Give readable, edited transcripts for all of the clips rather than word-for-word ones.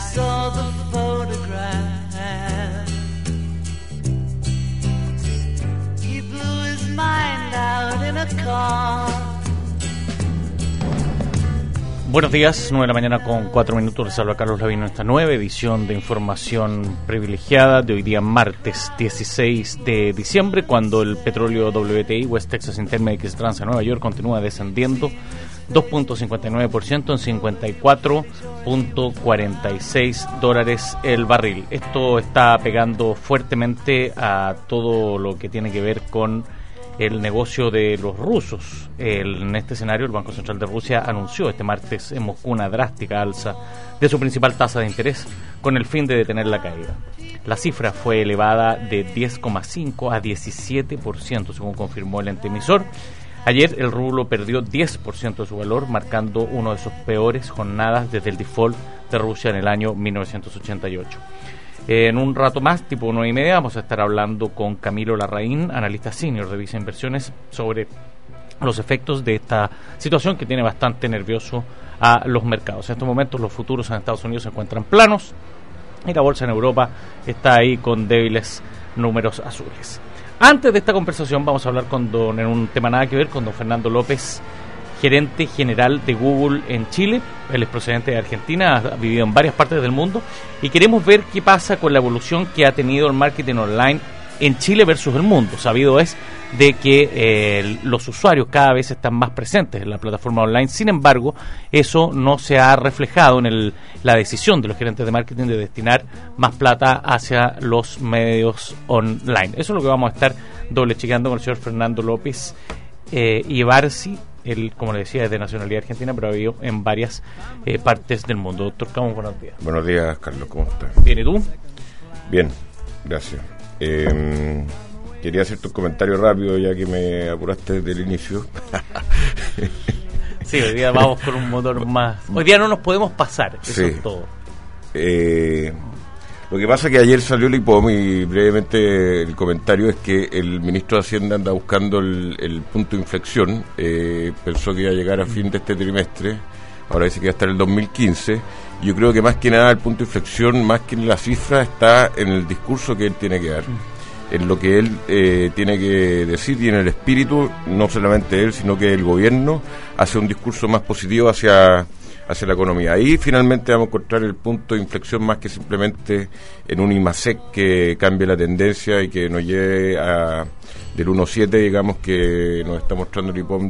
saw the photograph. He blew his mind out in a car. Buenos días, 9 de la mañana con 4 minutos. Les habla Carlos Lavino en esta nueva edición de Información Privilegiada de hoy día martes 16 de diciembre, cuando el petróleo WTI West Texas Intermediate Trans en Nueva York continúa descendiendo 2.59% en $54.46 el barril. Esto está pegando fuertemente a todo lo que tiene que ver con el negocio de los rusos. En este escenario, el Banco Central de Rusia anunció este martes en Moscú una drástica alza de su principal tasa de interés con el fin de detener la caída. La cifra fue elevada de 10,5 a 17%, según confirmó el ente emisor. Ayer el rublo perdió 10% de su valor, marcando una de sus peores jornadas desde el default de Rusia en el año 1988. En un rato más, tipo 9:30, vamos a estar hablando con Camilo Larraín, analista senior de Visa Inversiones, sobre los efectos de esta situación que tiene bastante nervioso a los mercados. En estos momentos los futuros en Estados Unidos se encuentran planos y la bolsa en Europa está ahí con débiles números azules. Antes de esta conversación vamos a hablar en un tema nada que ver con don Fernando López, gerente general de Google en Chile. Él es procedente de Argentina, ha vivido en varias partes del mundo y queremos ver qué pasa con la evolución que ha tenido el marketing online en Chile versus el mundo. Sabido es de que los usuarios cada vez están más presentes en la plataforma online. Sin embargo, eso no se ha reflejado en la decisión de los gerentes de marketing de destinar más plata hacia los medios online. Eso es lo que vamos a estar doble chequeando con el señor Fernando López Ibarzi. Él, como le decía, es de nacionalidad argentina, pero ha vivido en varias partes del mundo. Doctor Camus, buenos días. Buenos días, Carlos, ¿cómo estás? Bien, ¿y tú? Bien, gracias. Quería hacerte un comentario rápido, ya que me apuraste desde el inicio. Sí, hoy día vamos con un motor más. Hoy día no nos podemos pasar, eso sí. Es todo. Lo que pasa es que ayer salió el IPOM y brevemente el comentario es que el ministro de Hacienda anda buscando el punto de inflexión. Pensó que iba a llegar a fin de este trimestre, ahora dice que va a estar en el 2015. Yo creo que más que nada el punto de inflexión, más que en la cifra, está en el discurso que él tiene que dar, en lo que él tiene que decir y en el espíritu, no solamente él, sino que el gobierno hace un discurso más positivo hacia la economía. Ahí finalmente vamos a encontrar el punto de inflexión, más que simplemente en un IMASEC que cambie la tendencia y que nos lleve del 1.7, digamos, que nos está mostrando el IPOM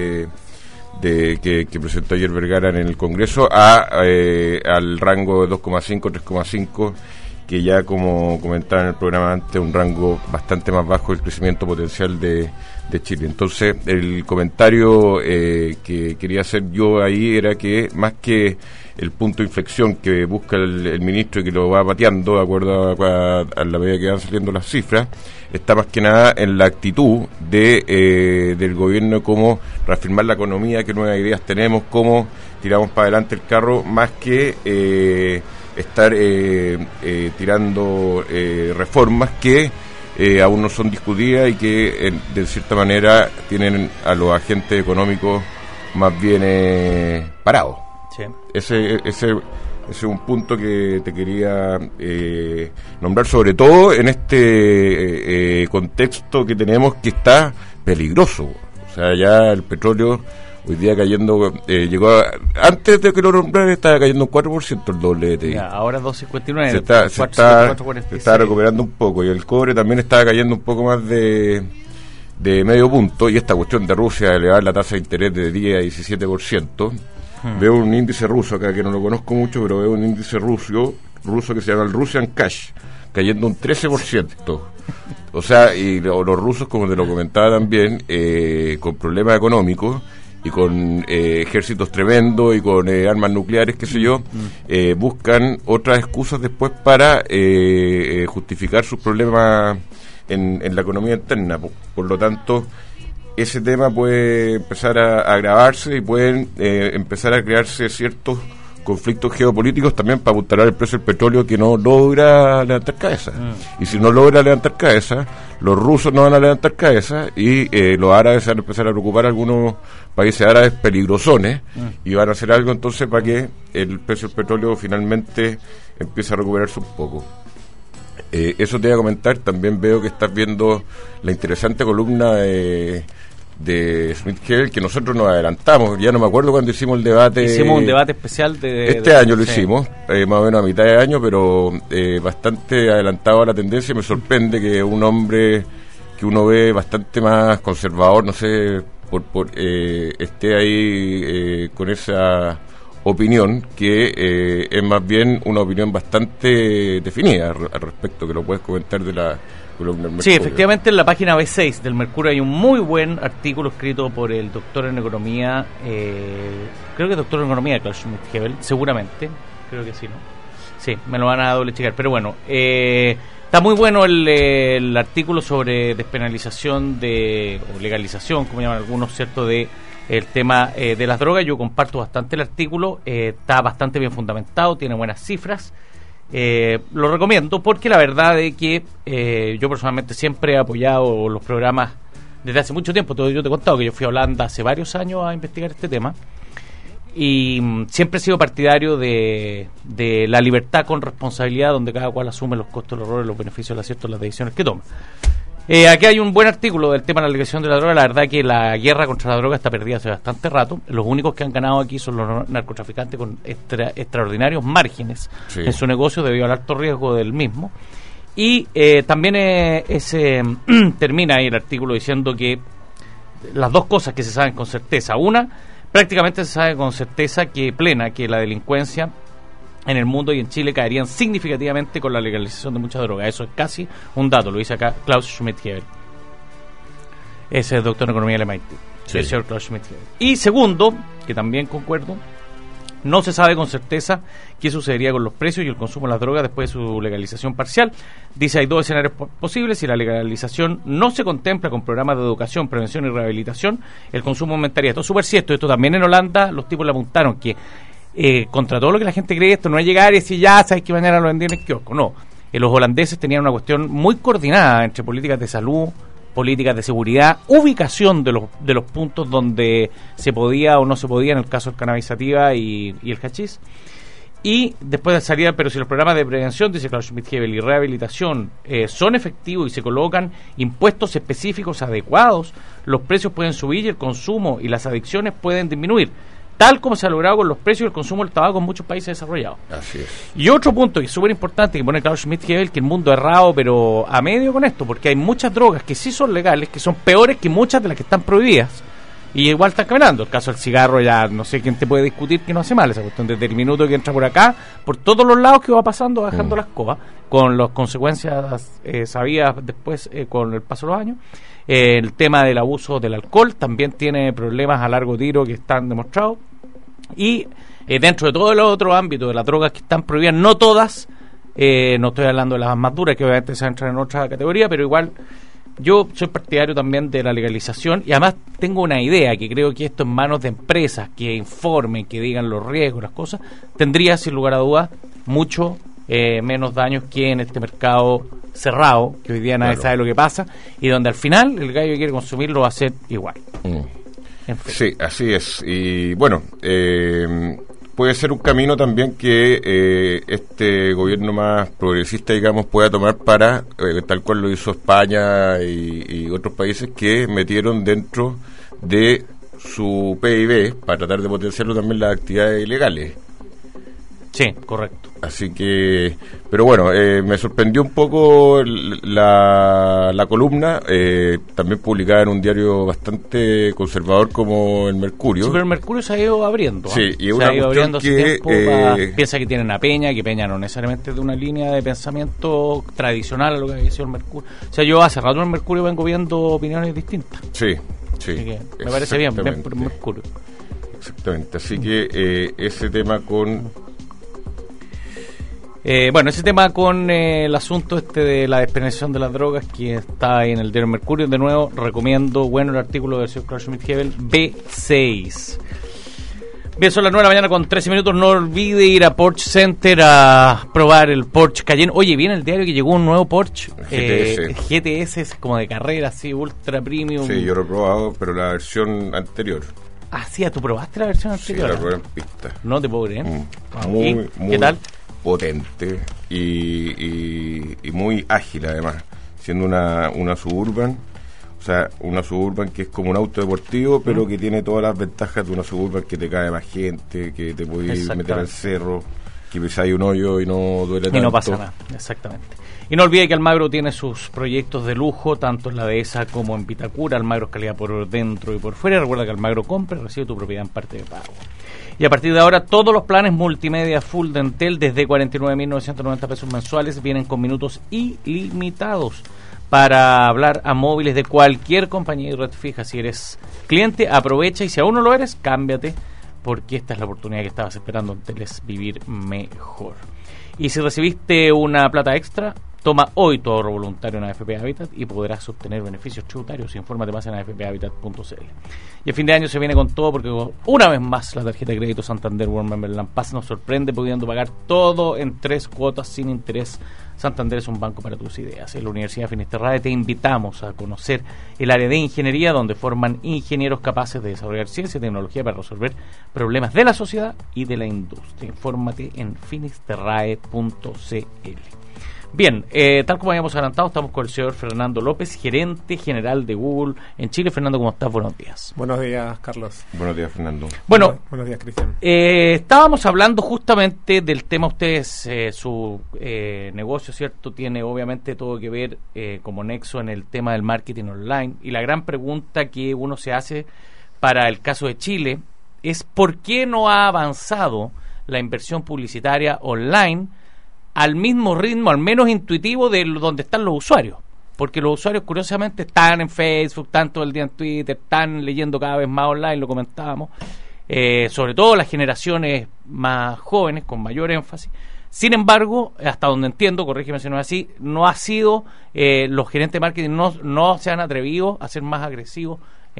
que presentó ayer Vergara en el Congreso, al rango de 2,5, 3,5, que ya, como comentaba en el programa antes, un rango bastante más bajo del crecimiento potencial de Chile. Entonces, el comentario que quería hacer yo ahí era que, más que el punto de inflexión que busca el ministro y que lo va pateando de acuerdo a la medida que van saliendo las cifras, está más que nada en la actitud del gobierno, cómo reafirmar la economía, qué nuevas ideas tenemos, cómo tiramos para adelante el carro, más que estar tirando reformas que aún no son discutidas y que de cierta manera tienen a los agentes económicos más bien parados. Sí. Ese es un punto que te quería nombrar, sobre todo en este contexto que tenemos, que está peligroso. O sea, ya el petróleo hoy día cayendo, antes de que lo nombrara estaba cayendo un 4% el WTI. Ya, ahora 2.59. Se está recuperando un poco, y el cobre también estaba cayendo un poco más de medio punto, y esta cuestión de Rusia de elevar la tasa de interés de 10 a 17%. Veo un índice ruso acá que no lo conozco mucho, pero veo un índice ruso que se llama el Russian Cash, cayendo un 13%. O sea, y los rusos, como te lo comentaba también, con problemas económicos y con ejércitos tremendos y con armas nucleares, qué sé yo, buscan otras excusas después para justificar sus problemas en la economía interna. Por lo tanto, ese tema puede empezar a agravarse y pueden empezar a crearse ciertos conflictos geopolíticos también para apuntalar el precio del petróleo, que no logra levantar cabeza. Y si no logra levantar cabeza, los rusos no van a levantar cabeza y los árabes van a empezar a preocupar, algunos países árabes peligrosones, y van a hacer algo entonces para que el precio del petróleo finalmente empiece a recuperarse un poco. Eso te iba a comentar. También veo que estás viendo la interesante columna de Schmidt-Hebel, que nosotros nos adelantamos. Ya no me acuerdo cuando hicimos el debate. Hicimos un debate especial este año lo hicimos, más o menos a mitad de año, pero bastante adelantado a la tendencia. Me sorprende que un hombre que uno ve bastante más conservador, no sé, esté ahí con esa opinión, que es más bien una opinión bastante definida al respecto, que lo puedes comentar de la columna del Mercurio. Sí, efectivamente en la página B6 del Mercurio hay un muy buen artículo escrito por el doctor en economía, creo que doctor en economía Klaus Schmidt-Hebel, seguramente, creo que sí, ¿no? Sí, me lo van a doble checar, pero bueno, está muy bueno el artículo sobre despenalización o legalización, como llaman algunos, ¿cierto?, de el tema de las drogas. Yo comparto bastante el artículo, está bastante bien fundamentado, tiene buenas cifras, lo recomiendo porque la verdad es que yo personalmente siempre he apoyado los programas desde hace mucho tiempo. Yo te he contado que yo fui a Holanda hace varios años a investigar este tema y siempre he sido partidario de la libertad con responsabilidad, donde cada cual asume los costos, los errores, los beneficios, los aciertos, las decisiones que toma. Aquí hay un buen artículo del tema de la legalización de la droga. La verdad que la guerra contra la droga está perdida hace bastante rato. Los únicos que han ganado aquí son los narcotraficantes con extraordinarios márgenes en su negocio debido al alto riesgo del mismo. Y también termina ahí el artículo diciendo que las dos cosas que se saben con certeza. Una, prácticamente se sabe con certeza que la delincuencia en el mundo y en Chile caerían significativamente con la legalización de muchas drogas. Eso es casi un dato, lo dice acá Klaus Schmidt-Hebel. Ese es doctor en economía del MIT, el señor Klaus Schmidt-Hebel. Y segundo, que también concuerdo, no se sabe con certeza qué sucedería con los precios y el consumo de las drogas después de su legalización parcial. Dice, hay dos escenarios posibles. Si la legalización no se contempla con programas de educación, prevención y rehabilitación, el consumo aumentaría. Esto es súper cierto. Esto también en Holanda los tipos le apuntaron que contra todo lo que la gente cree, esto no es llegar y decir ya sabes que mañana lo vendieron en el kiosco. No, los holandeses tenían una cuestión muy coordinada entre políticas de salud, políticas de seguridad, ubicación de los puntos donde se podía o no se podía, en el caso del cannabis sativa y el hachís. Y después de salir, pero si los programas de prevención, dice Klaus Schmidt-Hebel, y rehabilitación son efectivos y se colocan impuestos específicos adecuados, los precios pueden subir y el consumo y las adicciones pueden disminuir, tal como se ha logrado con los precios y el consumo del tabaco en muchos países desarrollados. Así es. Y otro punto que es súper importante que pone Klaus Schmidt-Hebel, que el mundo ha errado pero a medio con esto, porque hay muchas drogas que sí son legales, que son peores que muchas de las que están prohibidas, y igual están caminando. El caso del cigarro, ya no sé quién te puede discutir que no hace mal esa cuestión, desde el minuto que entra por acá, por todos los lados que va pasando, bajando las cosas, con las consecuencias sabidas después con el paso de los años. El tema del abuso del alcohol también tiene problemas a largo tiro que están demostrados. Y dentro de todos los otros ámbitos de las drogas que están prohibidas, no todas, no estoy hablando de las más duras, que obviamente se entran en otra categoría, pero igual yo soy partidario también de la legalización, y además tengo una idea, que creo que esto en manos de empresas que informen, que digan los riesgos, las cosas, tendría sin lugar a dudas mucho menos daños que en este mercado cerrado, que hoy día nadie sabe lo que pasa, y donde al final el gallo que quiere consumir lo va a hacer igual. Sí, así es. Y bueno, puede ser un camino también que este gobierno más progresista, digamos, pueda tomar para, tal cual lo hizo España y otros países que metieron dentro de su PIB para tratar de potenciarlo también las actividades ilegales. Sí, correcto. Así que, pero bueno, me sorprendió un poco la columna, también publicada en un diario bastante conservador como el Mercurio. Sí, pero el Mercurio se ha ido abriendo. Sí, y es se ha ido abriendo hace tiempo. Piensa que tienen a Peña, que Peña no necesariamente es de una línea de pensamiento tradicional a lo que había sido el Mercurio. O sea, yo hace rato en el Mercurio vengo viendo opiniones distintas. Sí, sí. Así que me parece bien por el Mercurio. Exactamente, así que ese tema con... bueno, ese tema con el asunto de la despenalización de las drogas, que está ahí en el diario Mercurio. De nuevo, recomiendo, bueno, el artículo del señor Klaus Schmidt-Hebel, B6. Bien, son las 9 de la mañana con 13 minutos. No olvide ir a Porsche Center a probar el Porsche Cayenne. Oye, viene el diario que llegó un nuevo Porsche. GTS es como de carrera, así, ultra premium. Sí, yo lo he probado, pero la versión anterior. Ah, sí, ¿tú probaste la versión anterior? Sí, la probé en pista. No te puedo creer. Muy ¿Qué tal? Potente y muy ágil, además. Siendo una Suburban. O sea, una Suburban que es como un auto deportivo, pero que tiene todas las ventajas de una Suburban, que te cae más gente, que te puedes meter al cerro, que pisáis un hoyo y no duele tanto. Y no pasa nada, exactamente. Y no olvide que Almagro tiene sus proyectos de lujo, tanto en la dehesa como en Vitacura. Almagro es calidad por dentro y por fuera. Recuerda que Almagro compra y recibe tu propiedad en parte de pago. Y a partir de ahora, todos los planes multimedia full de Entel, desde 49.990 pesos mensuales, vienen con minutos ilimitados para hablar a móviles de cualquier compañía y red fija. Si eres cliente, aprovecha, y si aún no lo eres, cámbiate, porque esta es la oportunidad que estabas esperando. Entel es vivir mejor. Y si recibiste una plata extra, toma hoy tu ahorro voluntario en AFP Habitat y podrás obtener beneficios tributarios. Infórmate más en afphabitat.cl. Y el fin de año se viene con todo, porque una vez más la tarjeta de crédito Santander World Member Land Pass nos sorprende pudiendo pagar todo en 3 cuotas sin interés. Santander es un banco para tus ideas. En la Universidad Finisterrae te invitamos a conocer el área de ingeniería, donde forman ingenieros capaces de desarrollar ciencia y tecnología para resolver problemas de la sociedad y de la industria. Infórmate en finisterrae.cl. Bien, tal como habíamos adelantado, estamos con el señor Fernando López, gerente general de Google en Chile. Fernando, ¿cómo estás? Buenos días. Buenos días, Carlos. Buenos días, Fernando. Bueno, buenos días, Cristian. Estábamos hablando justamente del tema. Ustedes, su negocio, ¿cierto?, tiene obviamente todo que ver como nexo en el tema del marketing online. Y la gran pregunta que uno se hace para el caso de Chile es ¿por qué no ha avanzado la inversión publicitaria online al mismo ritmo, al menos intuitivo, de donde están los usuarios? Porque los usuarios, curiosamente, están en Facebook, están todo el día en Twitter, están leyendo cada vez más online, lo comentábamos, sobre todo las generaciones más jóvenes, con mayor énfasis. Sin embargo, hasta donde entiendo, corrígeme si no es así, no ha sido, los gerentes de marketing no se han atrevido a ser más agresivos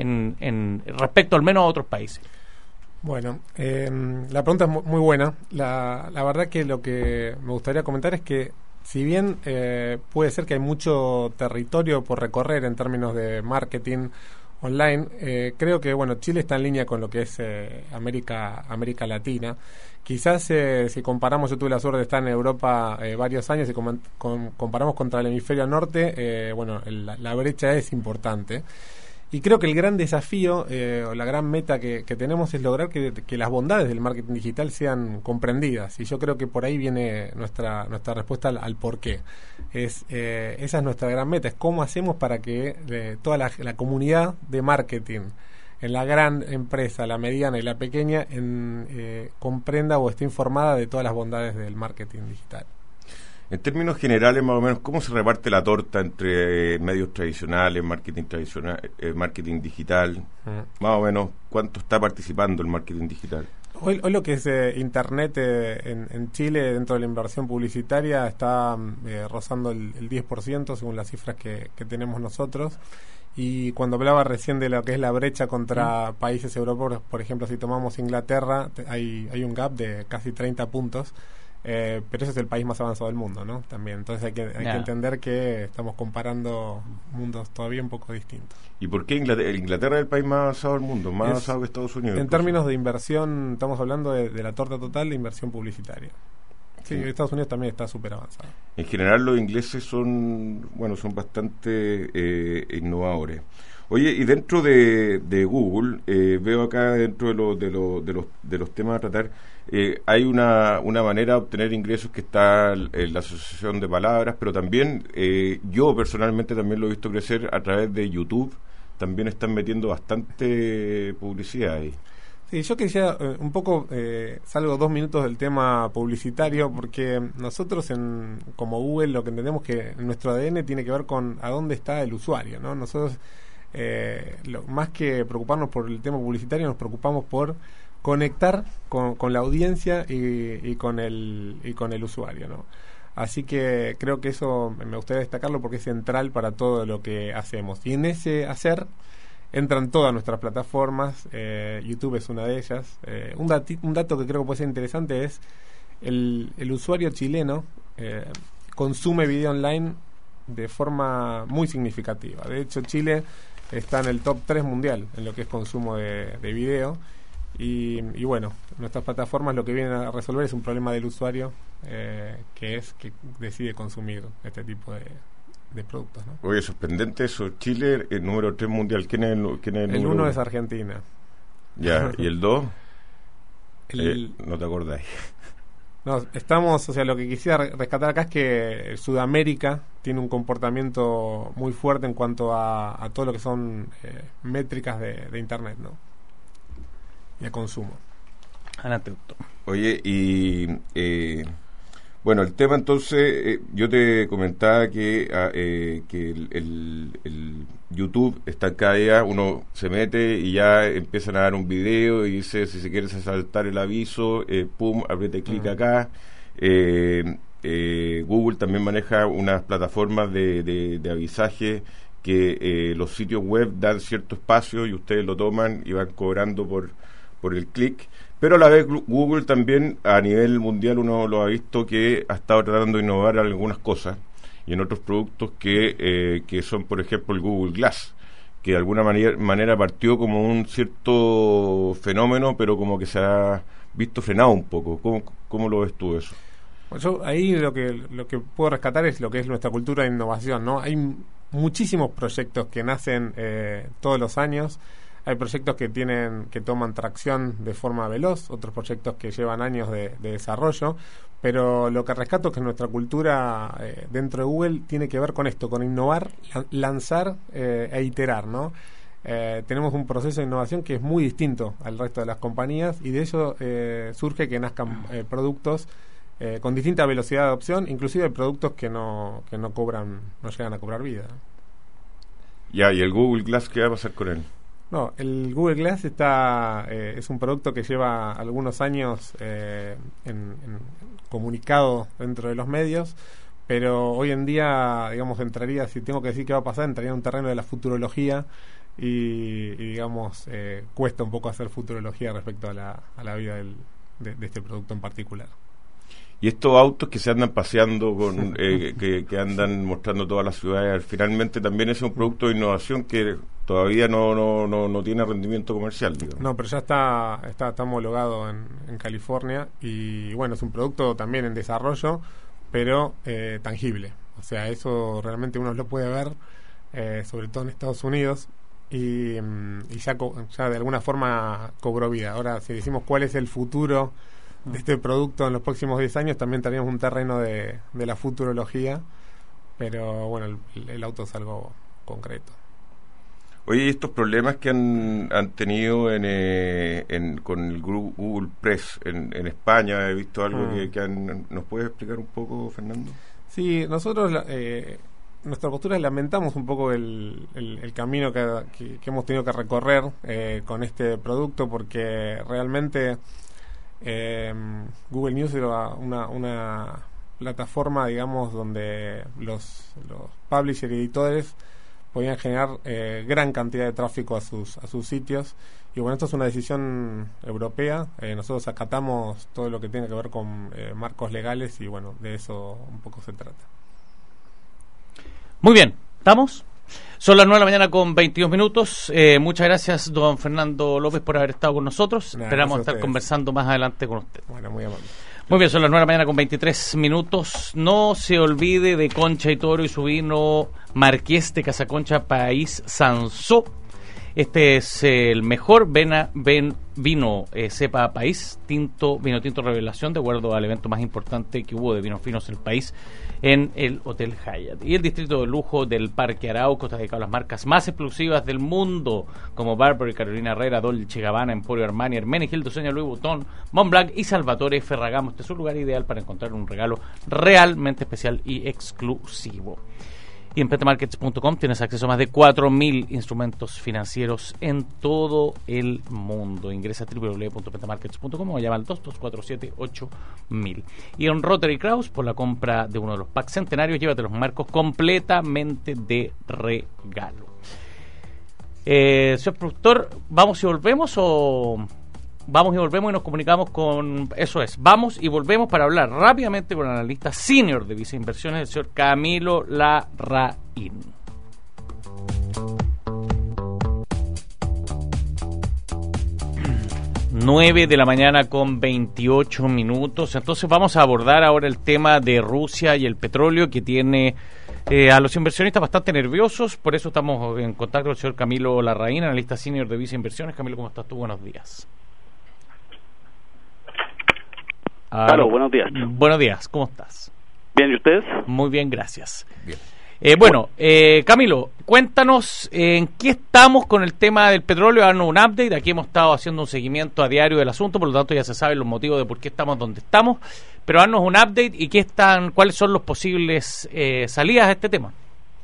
en respecto al menos a otros países. Bueno, la pregunta es muy buena. La verdad que lo que me gustaría comentar es que, si bien puede ser que hay mucho territorio por recorrer en términos de marketing online, creo que Chile está en línea con lo que es América Latina. Quizás si comparamos, yo tuve la suerte de estar en Europa varios años, y comparamos contra el hemisferio norte, la brecha es importante. Y creo que el gran desafío o la gran meta que tenemos es lograr que las bondades del marketing digital sean comprendidas. Y yo creo que por ahí viene nuestra respuesta al por qué. Esa es nuestra gran meta, es cómo hacemos para que toda la comunidad de marketing, en la gran empresa, la mediana y la pequeña, comprenda o esté informada de todas las bondades del marketing digital. En términos generales, más o menos, ¿cómo se reparte la torta entre medios tradicionales, marketing digital? Más o menos, ¿cuánto está participando el marketing digital? Hoy lo que es Internet en Chile, dentro de la inversión publicitaria, está rozando el 10%, según las cifras que tenemos nosotros. Y cuando hablaba recién de lo que es la brecha contra países europeos, por ejemplo, si tomamos Inglaterra, hay un gap de casi 30 puntos. Pero ese es el país más avanzado del mundo, ¿no? También, entonces hay que entender que estamos comparando mundos todavía un poco distintos. ¿Y por qué Inglaterra es el país más avanzado del mundo, más avanzado que Estados Unidos? En términos de inversión, estamos hablando de la torta total de inversión publicitaria. Sí, Estados Unidos también está súper avanzado. En general, los ingleses son bastante innovadores. Oye, y dentro de Google, veo acá dentro de los temas a tratar, hay una manera de obtener ingresos que está en la asociación de palabras, pero también yo personalmente también lo he visto crecer a través de YouTube. También están metiendo bastante publicidad ahí. Sí, yo quería un poco, salgo 2 minutos del tema publicitario, porque nosotros como Google lo que entendemos que nuestro ADN tiene que ver con a dónde está el usuario, ¿no? Nosotros, más que preocuparnos por el tema publicitario, nos preocupamos por conectar con la audiencia y con el usuario, ¿no? Así que creo que eso me gustaría destacarlo porque es central para todo lo que hacemos. Y en ese hacer entran todas nuestras plataformas. YouTube es una de ellas. Un dato que creo que puede ser interesante es el usuario chileno consume video online de forma muy significativa. De hecho, Chile está en el top 3 mundial en lo que es consumo de video. Y bueno, nuestras plataformas lo que vienen a resolver es un problema del usuario, que decide consumir este tipo de productos, ¿no? Oye, sorprendente eso. Chile, el número 3 mundial. ¿Quién es el 1 es Argentina. Ya, ¿y el 2? No te acordáis. No, lo que quisiera rescatar acá es que Sudamérica tiene un comportamiento muy fuerte en cuanto a todo lo que son métricas de Internet, ¿no? Y a consumo. Adelante, doctor. Oye, y bueno, el tema entonces, yo te comentaba que el YouTube está en caída, uno se mete y ya empiezan a dar un video y dice, si se quiere saltar el aviso, pum, apriete clic acá. Google también maneja unas plataformas de avisaje que los sitios web dan cierto espacio y ustedes lo toman y van cobrando por el clic. Pero a la vez Google también a nivel mundial uno lo ha visto que ha estado tratando de innovar en algunas cosas y en otros productos que son, por ejemplo, el Google Glass, que de alguna manera partió como un cierto fenómeno, pero como que se ha visto frenado un poco. ¿Cómo lo ves tú eso? Bueno, yo ahí lo que puedo rescatar es lo que es nuestra cultura de innovación, ¿no? Hay muchísimos proyectos que nacen todos los años. Hay proyectos que toman tracción de forma veloz, otros proyectos que llevan años de desarrollo, pero lo que rescato es que nuestra cultura dentro de Google tiene que ver con esto, con innovar, lanzar e iterar, ¿no? Tenemos un proceso de innovación que es muy distinto al resto de las compañías y de ello surge que nazcan productos con distinta velocidad de adopción, inclusive productos que no llegan a cobrar vida. Ya, ¿y el Google Glass qué va a pasar con él? No, el Google Glass es un producto que lleva algunos años comunicado dentro de los medios, pero hoy en día, digamos, entraría, si tengo que decir qué va a pasar, entraría en un terreno de la futurología y digamos, cuesta un poco hacer futurología respecto a la vida de este producto en particular. Y estos autos que se andan paseando, que andan mostrando todas las ciudades, finalmente también es un producto de innovación que todavía no tiene rendimiento comercial, digamos. No, pero ya está homologado en California y bueno, es un producto también en desarrollo, pero tangible. O sea, eso realmente uno lo puede ver, sobre todo en Estados Unidos, y ya de alguna forma cobró vida. Ahora, si decimos cuál es el futuro de este producto en los próximos 10 años, también tenemos un terreno de la futurología, pero bueno, el auto es algo concreto. Oye, estos problemas que han tenido con el Google Press en España, he visto algo ¿nos puedes explicar un poco, Fernando? Sí, nosotros nuestra postura es lamentamos un poco el camino que hemos tenido que recorrer con este producto, porque realmente Google News era una plataforma, digamos, donde los publishers y editores podían generar gran cantidad de tráfico a sus sitios. Y bueno, esto es una decisión europea. Nosotros acatamos todo lo que tiene que ver con marcos legales y bueno, de eso un poco se trata. Muy bien, ¿estamos? Son las 9 de la mañana con 22 minutos. Muchas gracias, don Fernando López, por haber estado con nosotros. Esperamos estar conversando más adelante con usted. Bueno, muy amable. Muy bien, son las 9 de la mañana con 23 minutos. No se olvide de Concha y Toro y su vino Marqués de Casaconcha País Sansó. Este es el mejor vino cepa país, vino tinto revelación, de acuerdo al evento más importante que hubo de vinos finos en el país, en el Hotel Hyatt. Y el distrito de lujo del Parque Arauco está dedicado a las marcas más exclusivas del mundo, como Burberry, Carolina Herrera, Dolce & Gabbana, Emporio Armani, Hermenegildo, Louis Vuitton, Montblanc y Salvatore Ferragamo. Este es un lugar ideal para encontrar un regalo realmente especial y exclusivo. Y en petamarkets.com tienes acceso a más de 4.000 instrumentos financieros en todo el mundo. Ingresa a www.petamarkets.com o llama al 2247-8000. Y en Rotary Kraus, por la compra de uno de los packs centenarios, llévate los marcos completamente de regalo. Señor productor, ¿vamos y volvemos o...? Vamos y volvemos y nos comunicamos con... Eso es, vamos y volvemos para hablar rápidamente con el analista senior de Visa Inversiones, el señor Camilo Larraín. Nueve de la mañana con 28 minutos. Entonces vamos a abordar ahora el tema de Rusia y el petróleo, que tiene a los inversionistas bastante nerviosos. Por eso estamos en contacto con el señor Camilo Larraín, analista senior de Visa Inversiones. Camilo, ¿cómo estás tú? Buenos días. Aló, buenos días. Buenos días, ¿cómo estás? Bien, ¿y ustedes? Muy bien, gracias. Bien. Camilo, cuéntanos en qué estamos con el tema del petróleo, darnos un update. Aquí hemos estado haciendo un seguimiento a diario del asunto, por lo tanto ya se saben los motivos de por qué estamos donde estamos, pero darnos un update y cuáles son los posibles salidas a este tema.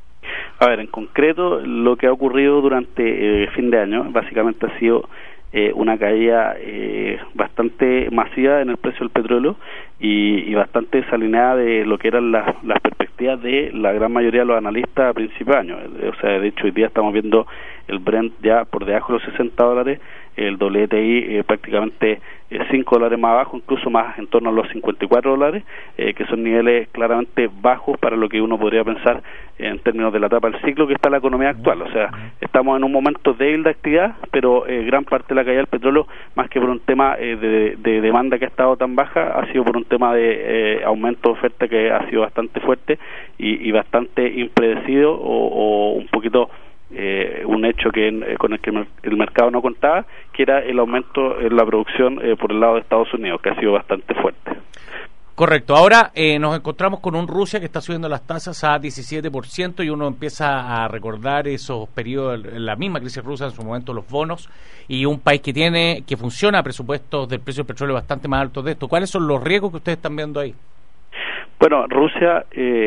A ver, en concreto, lo que ha ocurrido durante fin de año, básicamente ha sido una caída bastante masiva en el precio del petróleo y bastante desalineada de lo que eran las perspectivas de la gran mayoría de los analistas a principios de año. O sea, de hecho, hoy día estamos viendo el Brent ya por debajo de los $60, el WTI prácticamente $5 más abajo, incluso más en torno a los $54, que son niveles claramente bajos para lo que uno podría pensar en términos de la etapa del ciclo que está la economía actual. O sea, estamos en un momento débil de actividad, pero gran parte de la caída del petróleo, más que por un tema de demanda que ha estado tan baja, ha sido por un tema de aumento de oferta que ha sido bastante fuerte y bastante impredecido o un poquito un hecho con el que el mercado no contaba, que era el aumento en la producción por el lado de Estados Unidos, que ha sido bastante fuerte. Correcto. Ahora nos encontramos con un Rusia que está subiendo las tasas a 17% y uno empieza a recordar esos periodos, la misma crisis rusa en su momento, los bonos, y un país que funciona a presupuestos del precio del petróleo bastante más altos de esto. ¿Cuáles son los riesgos que ustedes están viendo ahí? Bueno, Rusia,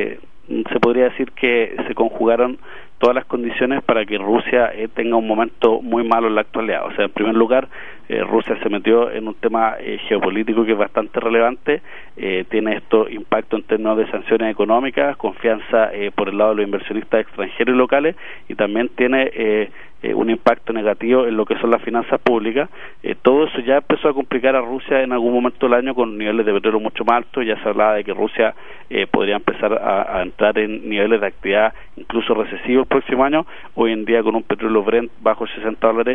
se podría decir que se conjugaron todas las condiciones para que Rusia tenga un momento muy malo en la actualidad. O sea, en primer lugar, Rusia se metió en un tema geopolítico que es bastante relevante, tiene esto impacto en términos de sanciones económicas, confianza por el lado de los inversionistas extranjeros y locales, y también tiene un impacto negativo en lo que son las finanzas públicas. Todo eso ya empezó a complicar a Rusia en algún momento del año con niveles de petróleo mucho más altos. Ya se hablaba de que Rusia podría empezar a entrar en niveles de actividad incluso recesivos el próximo año. Hoy en día, con un petróleo Brent bajo $60,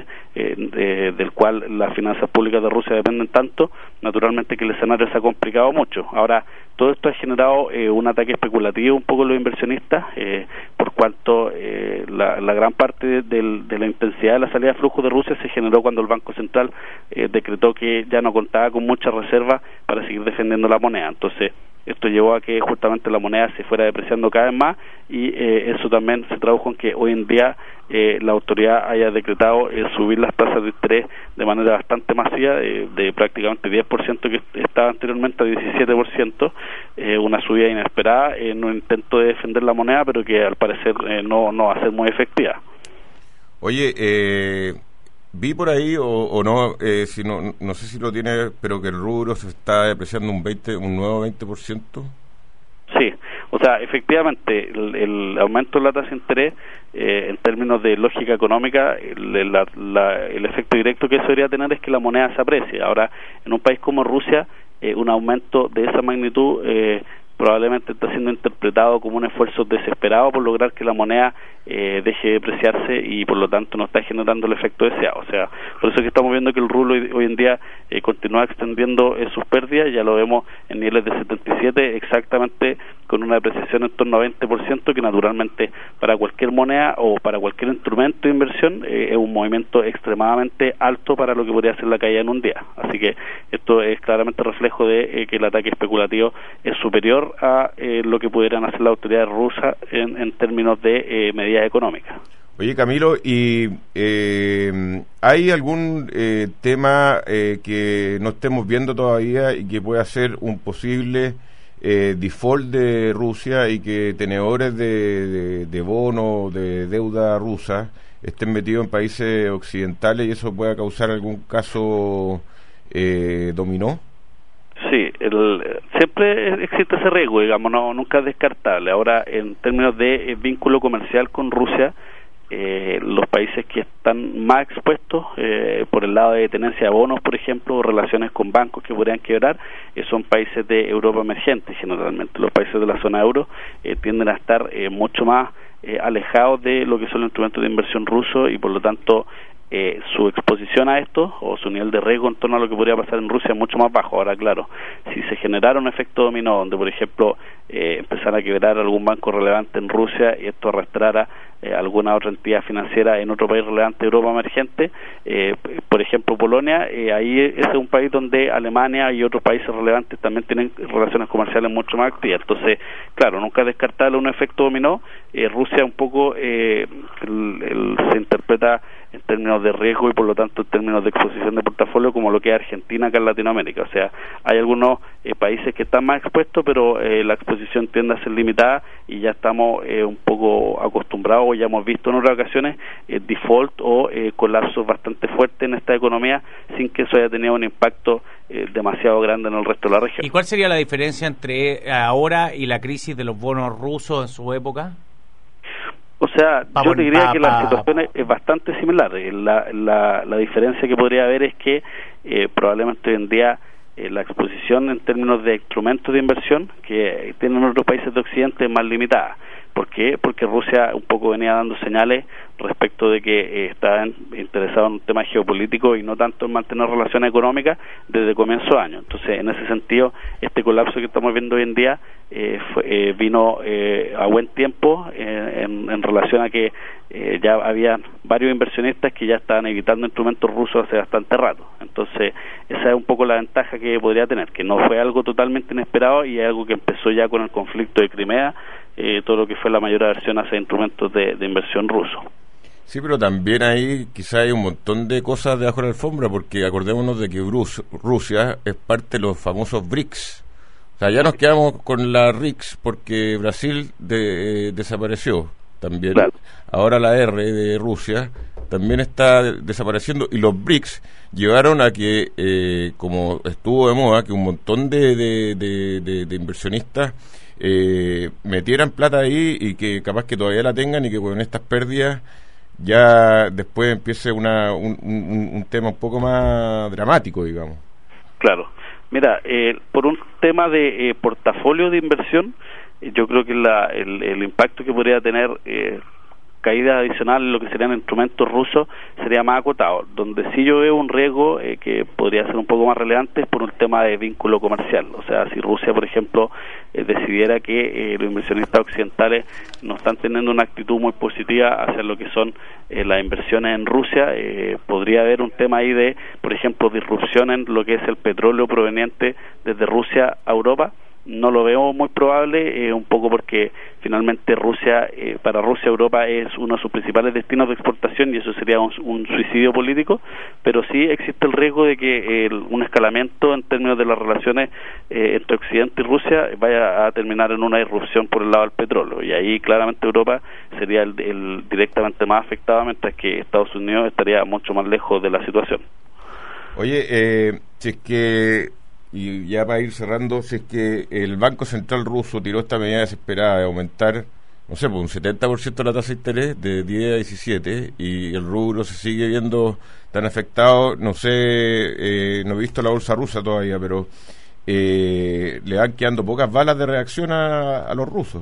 del cual las finanzas públicas de Rusia dependen tanto, naturalmente que el escenario se ha complicado mucho. Ahora, todo esto ha generado un ataque especulativo un poco en los inversionistas, por cuanto la gran parte de la intensidad de la salida de flujos de Rusia se generó cuando el Banco Central decretó que ya no contaba con muchas reservas para seguir defendiendo la moneda. Entonces, esto llevó a que justamente la moneda se fuera depreciando cada vez más, y eso también se tradujo en que hoy en día la autoridad haya decretado subir las tasas de interés de manera bastante masiva, de prácticamente 10% que estaba anteriormente a 17%, una subida inesperada en un intento de defender la moneda, pero que al parecer no va a ser muy efectiva. Oye, vi por ahí o no, si no sé si lo tiene, pero que el rubro se está depreciando un nuevo 20%. Sí, o sea, efectivamente el aumento de la tasa de interés, en términos de lógica económica, el efecto directo que eso debería tener es que la moneda se aprecie. Ahora, en un país como Rusia, un aumento de esa magnitud probablemente está siendo interpretado como un esfuerzo desesperado por lograr que la moneda deje de depreciarse, y por lo tanto no está generando el efecto deseado. O sea, por eso es que estamos viendo que el rublo hoy en día continúa extendiendo sus pérdidas. Ya lo vemos en niveles de 77, exactamente con una depreciación en torno a 20%, que naturalmente para cualquier moneda o para cualquier instrumento de inversión es un movimiento extremadamente alto para lo que podría ser la caída en un día. Así que esto es claramente reflejo de que el ataque especulativo es superior a lo que pudieran hacer las autoridades rusas en términos de medidas económicas. Oye, Camilo, ¿y hay algún tema que no estemos viendo todavía y que pueda ser un posible default de Rusia, y que tenedores de bonos, de deuda rusa, estén metidos en países occidentales y eso pueda causar algún caso dominó? Sí, siempre existe ese riesgo, digamos, nunca es descartable. Ahora, en términos de vínculo comercial con Rusia, los países que están más expuestos por el lado de tenencia de bonos, por ejemplo, o relaciones con bancos que podrían quebrar, son países de Europa emergente. Generalmente los países de la zona euro tienden a estar mucho más alejados de lo que son los instrumentos de inversión rusos, y por lo tanto su exposición a esto o su nivel de riesgo en torno a lo que podría pasar en Rusia es mucho más bajo. Ahora, claro, si se generara un efecto dominó donde, por ejemplo, empezara a quebrar algún banco relevante en Rusia y esto arrastrara alguna otra entidad financiera en otro país relevante de Europa emergente, por ejemplo Polonia, ahí ese es un país donde Alemania y otros países relevantes también tienen relaciones comerciales mucho más activas. Entonces, claro, nunca es descartable un efecto dominó. Rusia un poco se interpreta en términos de riesgo y por lo tanto en términos de exposición de portafolio como lo que es Argentina acá en Latinoamérica. O sea, hay algunos países que están más expuestos, pero la exposición tiende a ser limitada y ya estamos un poco acostumbrados, o ya hemos visto en otras ocasiones default o colapsos bastante fuertes en esta economía sin que eso haya tenido un impacto demasiado grande en el resto de la región. ¿Y cuál sería la diferencia entre ahora y la crisis de los bonos rusos en su época? O sea, yo te diría que la situación es bastante similar. La diferencia que podría haber es que probablemente hoy en día la exposición en términos de instrumentos de inversión que tienen otros países de Occidente es más limitada. ¿Por qué? Porque Rusia un poco venía dando señales respecto de que estaba interesado en un tema geopolítico y no tanto en mantener relaciones económicas desde comienzo de año. Entonces, en ese sentido, este colapso que estamos viendo hoy en día vino a buen tiempo en relación a que ya había varios inversionistas que ya estaban evitando instrumentos rusos hace bastante rato. Entonces, esa es un poco la ventaja que podría tener, que no fue algo totalmente inesperado y es algo que empezó ya con el conflicto de Crimea, todo lo que fue la mayor aversión hacia instrumentos de inversión rusos. Sí, pero también ahí quizá hay un montón de cosas debajo de la alfombra, porque acordémonos de que Rusia es parte de los famosos BRICS. O sea, ya nos quedamos con la RICS porque Brasil desapareció también. Claro. Ahora la R de Rusia también está desapareciendo, y los BRICS llevaron a que, como estuvo de moda, que un montón de inversionistas metieran plata ahí y que capaz que todavía la tengan, y que con estas pérdidas ya después empiece un tema un poco más dramático, digamos. Claro. Mira, por un tema de portafolio de inversión, yo creo que el impacto que podría tener caída adicional en lo que serían instrumentos rusos sería más acotado. Donde sí yo veo un riesgo que podría ser un poco más relevante es por un tema de vínculo comercial. O sea, si Rusia, por ejemplo, decidiera que los inversionistas occidentales no están teniendo una actitud muy positiva hacia lo que son las inversiones en Rusia, podría haber un tema ahí de, por ejemplo, disrupción en lo que es el petróleo proveniente desde Rusia a Europa. No lo veo muy probable, un poco porque finalmente Rusia, para Rusia Europa es uno de sus principales destinos de exportación y eso sería un suicidio político, pero sí existe el riesgo de que un escalamiento en términos de las relaciones entre Occidente y Rusia vaya a terminar en una irrupción por el lado del petróleo, y ahí claramente Europa sería el directamente más afectado, mientras que Estados Unidos estaría mucho más lejos de la situación. Oye, si es que, y ya para ir cerrando, si es que el Banco Central ruso tiró esta medida desesperada de aumentar, no sé, por un 70% la tasa de interés de 10 a 17, y el rubro se sigue viendo tan afectado, no sé, no he visto la bolsa rusa todavía, pero le van quedando pocas balas de reacción a los rusos.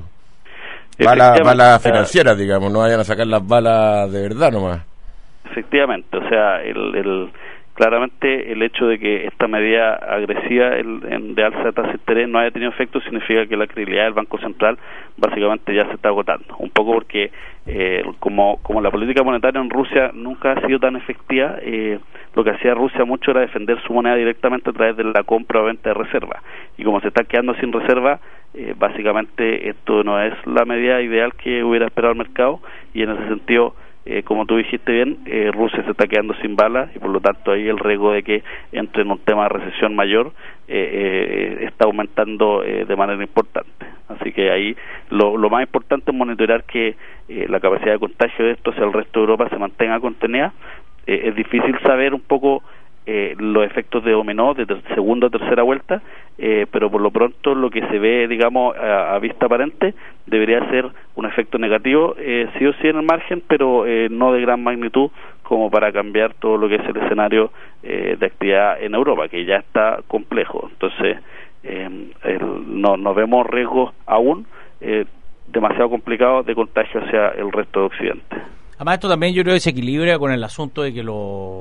Balas financieras, digamos, no vayan a sacar las balas de verdad nomás. Efectivamente, o sea, claramente el hecho de que esta medida agresiva de alza de tasa de interés no haya tenido efecto significa que la credibilidad del Banco Central básicamente ya se está agotando, un poco porque como la política monetaria en Rusia nunca ha sido tan efectiva, lo que hacía Rusia mucho era defender su moneda directamente a través de la compra o venta de reserva, y como se está quedando sin reserva, básicamente esto no es la medida ideal que hubiera esperado el mercado, y en ese sentido, como tú dijiste bien, Rusia se está quedando sin balas y por lo tanto ahí el riesgo de que entre en un tema de recesión mayor está aumentando de manera importante. Así que ahí lo más importante es monitorear que la capacidad de contagio de esto hacia el resto de Europa se mantenga contenida. Es difícil saber un poco los efectos de dominó de segunda o tercera vuelta, pero por lo pronto lo que se ve, digamos, a vista aparente debería ser un efecto negativo, sí o sí en el margen, pero no de gran magnitud como para cambiar todo lo que es el escenario de actividad en Europa, que ya está complejo. Entonces, no vemos riesgos aún demasiado complicados de contagio hacia el resto de Occidente. Además, esto también yo creo que se equilibra con el asunto de que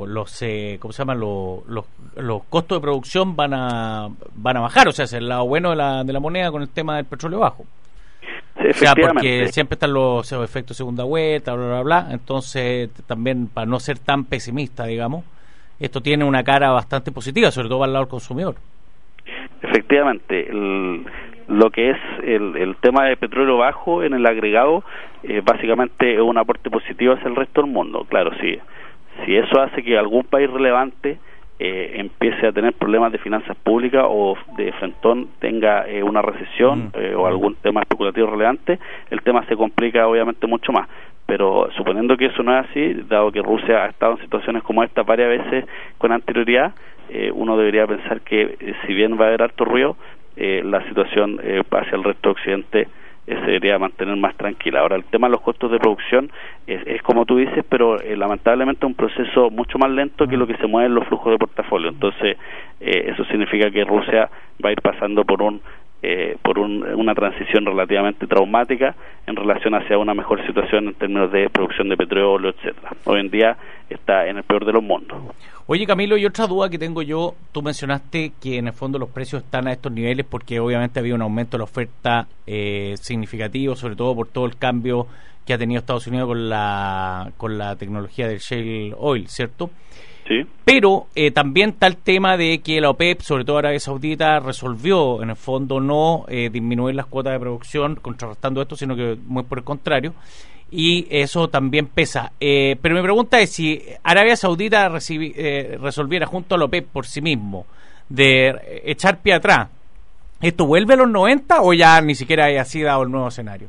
los costos de producción van a bajar, o sea, es el lado bueno de la moneda con el tema del petróleo bajo. Sí, o sea, porque siempre están los efectos de segunda vuelta, bla, bla, bla. Entonces, también, para no ser tan pesimista, digamos, esto tiene una cara bastante positiva, sobre todo para el lado del consumidor. Efectivamente, lo que es el tema de petróleo bajo en el agregado, básicamente es un aporte positivo hacia el resto del mundo. Claro, si eso hace que algún país relevante empiece a tener problemas de finanzas públicas o de frentón tenga una recesión o algún tema especulativo relevante, el tema se complica obviamente mucho más. Pero suponiendo que eso no es así, dado que Rusia ha estado en situaciones como esta varias veces con anterioridad, uno debería pensar que si bien va a haber harto ruido, la situación hacia el resto de Occidente se debería mantener más tranquila. Ahora, el tema de los costos de producción es como tú dices, pero lamentablemente es un proceso mucho más lento que lo que se mueve en los flujos de portafolio. Entonces, eso significa que Rusia va a ir pasando por una transición relativamente traumática en relación hacia una mejor situación en términos de producción de petróleo, etcétera. Hoy en día está en el peor de los mundos. Oye, Camilo, y otra duda que tengo yo, tú mencionaste que en el fondo los precios están a estos niveles porque obviamente había un aumento de la oferta significativo, sobre todo por todo el cambio que ha tenido Estados Unidos con la tecnología del shale oil, ¿cierto? Sí. Pero también está el tema de que la OPEP, sobre todo Arabia Saudita, resolvió en el fondo no disminuir las cuotas de producción contrarrestando esto, sino que muy por el contrario, y eso también pesa. Pero mi pregunta es si Arabia Saudita resolviera junto a la OPEP por sí mismo de echar pie atrás, ¿esto vuelve a los 90 o ya ni siquiera haya sido dado el nuevo escenario?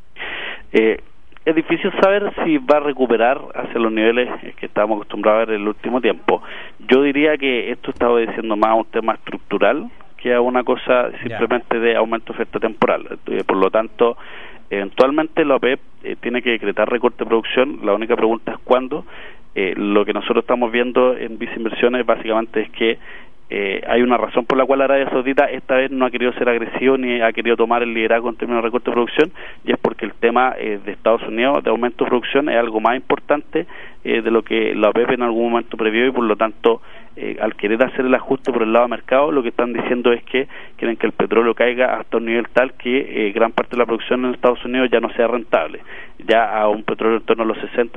Es difícil saber si va a recuperar hacia los niveles que estábamos acostumbrados a ver en el último tiempo. Yo diría que esto está obedeciendo más a un tema estructural que a una cosa simplemente de aumento de oferta temporal. Por lo tanto, eventualmente la OPEP tiene que decretar recorte de producción. La única pregunta es cuándo. Lo que nosotros estamos viendo en Viceinversiones básicamente es que hay una razón por la cual Arabia Saudita esta vez no ha querido ser agresivo ni ha querido tomar el liderazgo en términos de recorte de producción, y es porque el tema de Estados Unidos de aumento de producción es algo más importante de lo que la OPEP en algún momento previó, y por lo tanto al querer hacer el ajuste por el lado de mercado, lo que están diciendo es que quieren que el petróleo caiga hasta un nivel tal que gran parte de la producción en Estados Unidos ya no sea rentable. Ya a un petróleo en torno a los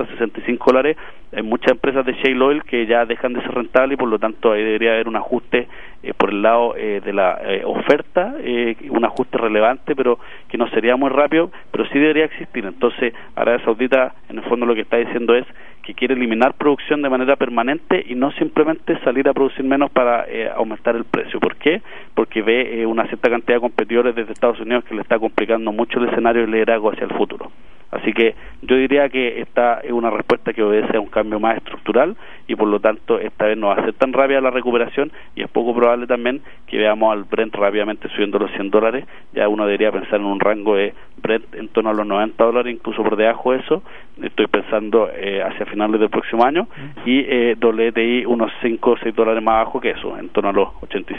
$60-65, hay muchas empresas de shale oil que ya dejan de ser rentables, y por lo tanto ahí debería haber un ajuste por el lado de la oferta, un ajuste relevante, pero que no sería muy rápido, pero sí debería existir. Entonces Arabia Saudita en el fondo lo que está diciendo es que quiere eliminar producción de manera permanente y no simplemente salir a producir menos para aumentar el precio. ¿Por qué? Porque ve una cierta cantidad de competidores desde Estados Unidos que le está complicando mucho el escenario de liderazgo hacia el futuro. Así que yo diría que esta es una respuesta que obedece a un cambio más estructural, y por lo tanto esta vez no va a ser tan rápida la recuperación, y es poco probable también que veamos al Brent rápidamente subiendo los $100. Ya uno debería pensar en un rango de Brent en torno a los $90, incluso por debajo de eso. Estoy pensando hacia finales del próximo año, y WTI unos $5 o $6 más abajo que eso, en torno a los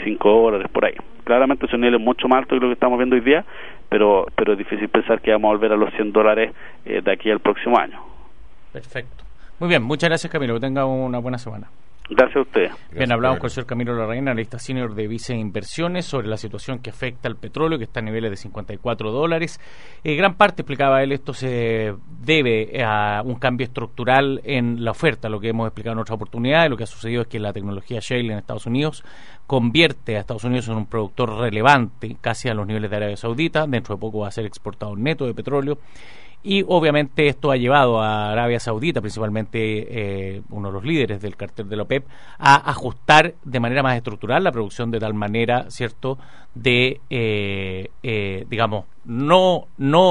$85 por ahí. Claramente son niveles mucho más altos que lo que estamos viendo hoy día, pero es difícil pensar que vamos a volver a los $100 de aquí al próximo año. Perfecto. Muy bien, muchas gracias, Camilo, que tenga una buena semana. Gracias a usted. Bien, hablamos con el señor Camilo Larraín, analista senior de Viceinversiones, sobre la situación que afecta al petróleo, que está a niveles de $54. Gran parte, explicaba él, esto se debe a un cambio estructural en la oferta, lo que hemos explicado en otra oportunidad. Lo que ha sucedido es que la tecnología shale en Estados Unidos convierte a Estados Unidos en un productor relevante, casi a los niveles de Arabia Saudita. Dentro de poco va a ser exportador neto de petróleo. Y obviamente esto ha llevado a Arabia Saudita, principalmente uno de los líderes del cartel de la OPEP, a ajustar de manera más estructural la producción de tal manera, ¿cierto?, de, digamos, no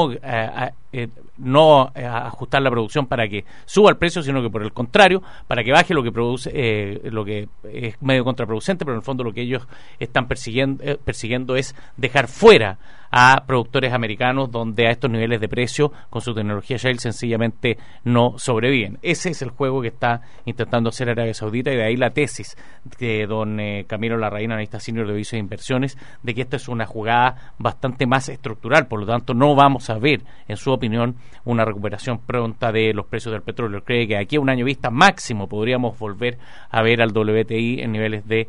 ajustar la producción para que suba el precio, sino que por el contrario, para que baje lo que produce, lo que es medio contraproducente, pero en el fondo lo que ellos están persiguiendo es dejar fuera a productores americanos donde a estos niveles de precio con su tecnología shale sencillamente no sobreviven. Ese es el juego que está intentando hacer Arabia Saudita, y de ahí la tesis de don Camilo Larraín, analista senior de Vice de Inversiones, de que esta es una jugada bastante más estructural. Por lo tanto, no vamos a ver, en su opinión, una recuperación pronta de los precios del petróleo. Cree que aquí a un año vista máximo podríamos volver a ver al WTI en niveles de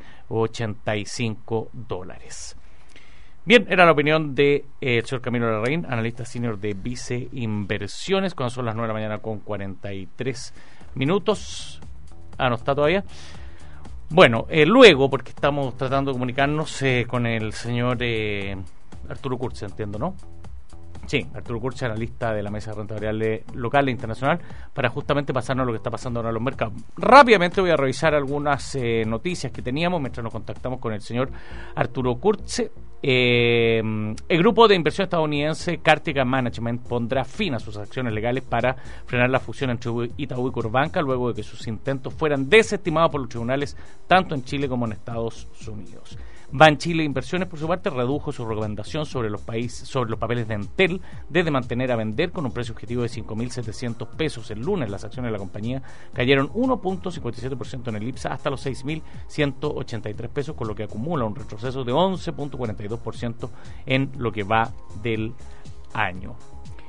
$85. Bien, era la opinión de el señor Camilo Larraín, analista senior de Vice Inversiones, cuando son las 9 de la mañana con 43 minutos. ¿No está todavía? Bueno, luego, porque estamos tratando de comunicarnos con el señor Arturo Kurz, entiendo, ¿no? Sí, Arturo Kurz, analista de la Mesa de Renta Variable local e internacional, para justamente pasarnos lo que está pasando ahora en los mercados. Rápidamente voy a revisar algunas noticias que teníamos mientras nos contactamos con el señor Arturo Kurz. El grupo de inversión estadounidense Cartica Management pondrá fin a sus acciones legales para frenar la fusión entre Itaú y Corbanca, luego de que sus intentos fueran desestimados por los tribunales tanto en Chile como en Estados Unidos. Banchile Inversiones, por su parte, redujo su recomendación sobre los papeles de Entel desde mantener a vender con un precio objetivo de 5.700 pesos. El lunes las acciones de la compañía cayeron 1.57% en el IPSA hasta los 6.183 pesos, con lo que acumula un retroceso de 11.42% en lo que va del año.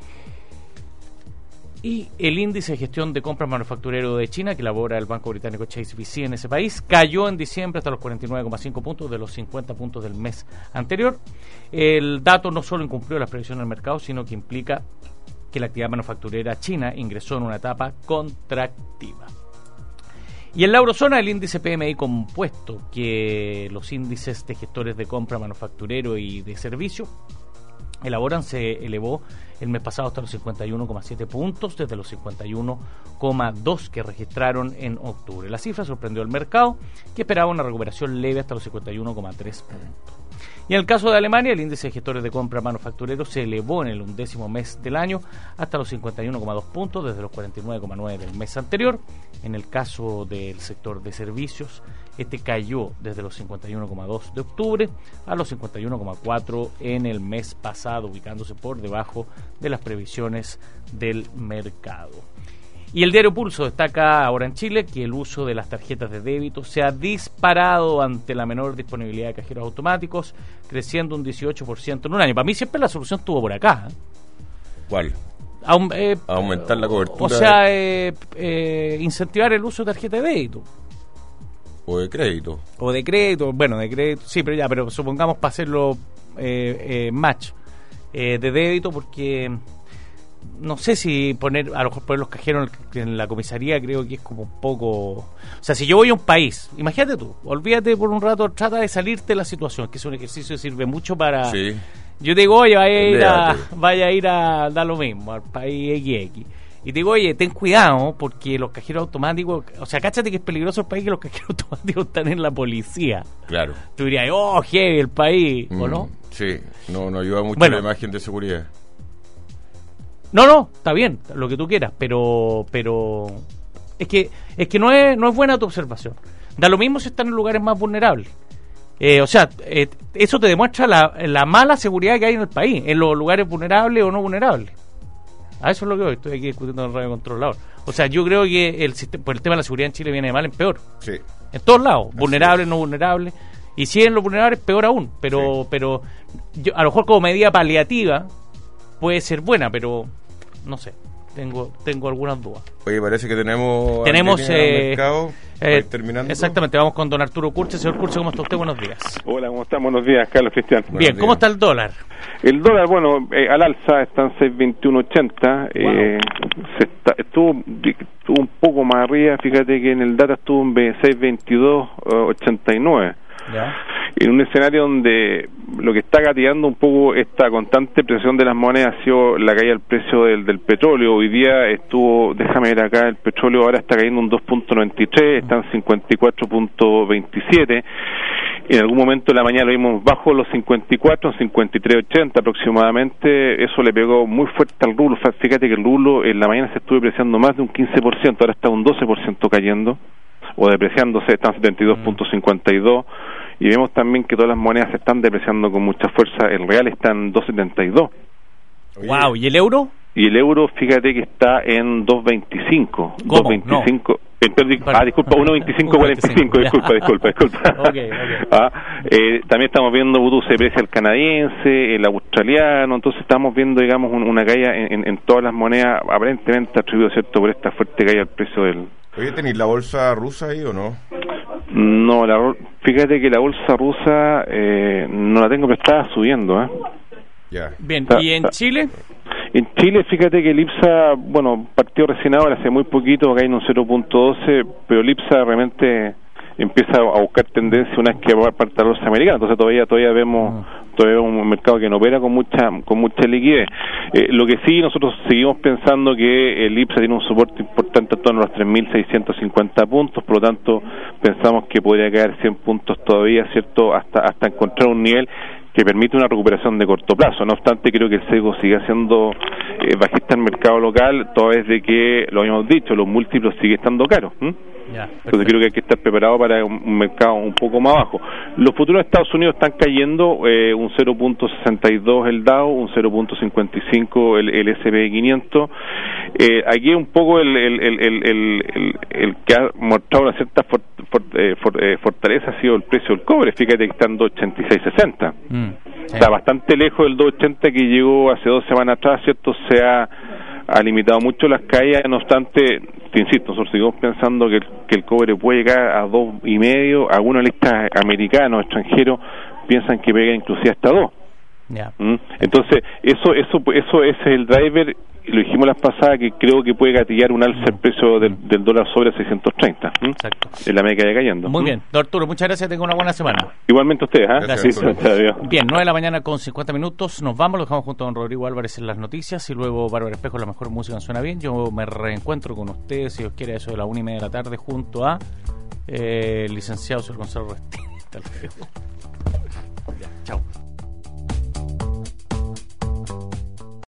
Y el índice de gestión de compras manufacturero de China, que elabora el banco británico HSBC en ese país, cayó en diciembre hasta los 49,5 puntos de los 50 puntos del mes anterior. El dato no solo incumplió las previsiones del mercado, sino que implica que la actividad manufacturera china ingresó en una etapa contractiva. Y en la eurozona, el índice PMI compuesto, que los índices de gestores de compra manufacturero y de servicio elaboran, se elevó el mes pasado hasta los 51,7 puntos, desde los 51,2 que registraron en octubre. La cifra sorprendió al mercado, que esperaba una recuperación leve hasta los 51,3 puntos. Y en el caso de Alemania, el índice de gestores de compra manufactureros se elevó en el 11º mes del año hasta los 51,2 puntos, desde los 49,9 del mes anterior. En el caso del sector de servicios, este cayó desde los 51,2 de octubre a los 51,4 en el mes pasado, ubicándose por debajo de las previsiones del mercado. Y el diario Pulso destaca ahora en Chile que el uso de las tarjetas de débito se ha disparado ante la menor disponibilidad de cajeros automáticos, creciendo un 18% en un año. Para mí siempre la solución estuvo por acá. ¿Cuál? Aumentar la cobertura. O sea, incentivar el uso de tarjeta de débito. O de crédito. Bueno, de crédito, sí, pero supongamos para hacerlo match de débito, porque no sé si poner, a lo mejor poner los cajeros en la comisaría, creo que es como un poco. O sea, si yo voy a un país, imagínate tú, olvídate por un rato, trata de salirte de la situación, que es un ejercicio que sirve mucho para. Sí. Yo te digo, oye, vaya a ir a dar lo mismo al país XX. Y te digo, oye, ten cuidado, porque los cajeros automáticos, o sea, cáchate que es peligroso el país, que los cajeros automáticos están en la policía. Claro. Tú dirías, oh, heavy el país, ¿o no? Sí, no ayuda mucho la imagen de seguridad. No, está bien, lo que tú quieras, pero es que no es buena tu observación. Da lo mismo si están en lugares más vulnerables. Eso te demuestra la mala seguridad que hay en el país, en los lugares vulnerables o no vulnerables. A eso es lo que estoy aquí discutiendo en el radio controlador. O sea, yo creo que por el tema de la seguridad en Chile viene de mal en peor. Sí. En todos lados, vulnerables, no vulnerables. Y si en los vulnerables, peor aún. Pero yo, a lo mejor como medida paliativa puede ser buena, pero no sé. Tengo algunas dudas. Oye, parece que tenemos mercado. Terminando. Exactamente, vamos con don Arturo Kurz. Señor Kurz, ¿cómo está usted? Buenos días. Hola, ¿cómo está? Buenos días, Carlos Cristian. Bien, ¿cómo está el dólar? El dólar, bueno, al alza, está en 6.2180. Estuvo un poco más arriba, fíjate que en el data estuvo en 6.2289. Ya. En un escenario donde lo que está gateando un poco esta constante presión de las monedas ha sido la caída del precio del petróleo. Hoy día estuvo, déjame ver acá, el petróleo ahora está cayendo un 2.93, está en 54.27. En algún momento de la mañana lo vimos bajo los 54, en 53.80 aproximadamente. Eso le pegó muy fuerte al rublo. Fíjate que el rublo en la mañana se estuvo depreciando más de un 15%, ahora está un 12% cayendo, o depreciándose, está en 72.52. Y vemos también que todas las monedas se están depreciando con mucha fuerza. El real está en 2.72. Wow, ¿y el euro? Y el euro, fíjate que está en 2.25. ¿Cómo? 2.25. No. Disculpa, 1.25.45. Disculpa. Okay. También estamos viendo vudú se deprecia el canadiense, el australiano. Entonces estamos viendo, digamos, una caída en todas las monedas, aparentemente atribuido, ¿cierto?, por esta fuerte caída del precio del... Oye, ¿tenéis la bolsa rusa ahí o no? No, fíjate que la bolsa rusa no la tengo, pero está subiendo, Ya. Bien, ¿y en Chile? En Chile, fíjate que el IPSA, partió recién ahora, hace muy poquito, cae en un 0.12, pero el IPSA realmente empieza a buscar tendencia una vez que parte la bolsa americana. Entonces todavía vemos un mercado que no opera con mucha liquidez. Lo que sí, nosotros seguimos pensando que el IPSA tiene un soporte importante en torno a los 3.650 puntos, por lo tanto pensamos que podría caer 100 puntos todavía, ¿cierto?, hasta encontrar un nivel que permite una recuperación de corto plazo. No obstante, creo que el sesgo sigue siendo bajista en el mercado local, toda vez de que, lo habíamos dicho, los múltiplos siguen estando caros. Entonces creo que hay que estar preparado para un mercado un poco más bajo. Los futuros de Estados Unidos están cayendo, un 0.62 el Dow, un 0.55 el S&P 500. Aquí un poco el que ha mostrado una cierta fortaleza ha sido el precio del cobre. Fíjate que está en 2.8660. Está bastante lejos del 2.80 que llegó hace 2 semanas atrás, ¿cierto? Se ha limitado mucho las caídas. No obstante, te insisto, nosotros seguimos pensando que el cobre puede llegar a 2.5. Algunos analistas americanos, extranjeros, piensan que pega inclusive hasta 2. Entonces, eso es el driver. Lo dijimos las pasadas, que creo que puede gatillar un alza el precio del dólar sobre 630. Exacto. En la media que vaya cayendo. Muy bien, don Arturo, muchas gracias, tenga una buena semana. Igualmente ustedes, Gracias. Adiós. Bien, 9:50 a.m, nos vamos, lo dejamos junto a don Rodrigo Álvarez en las noticias y luego Bárbara Espejo, la mejor música en Suena Bien. Yo me reencuentro con ustedes, si Dios quiere, eso de la 1:30 de la tarde, junto a licenciado señor Gonzalo Restín. Hasta luego.